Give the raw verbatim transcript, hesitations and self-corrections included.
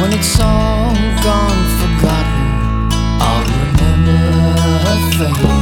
When it's all gone, forgotten, I'll remember her face.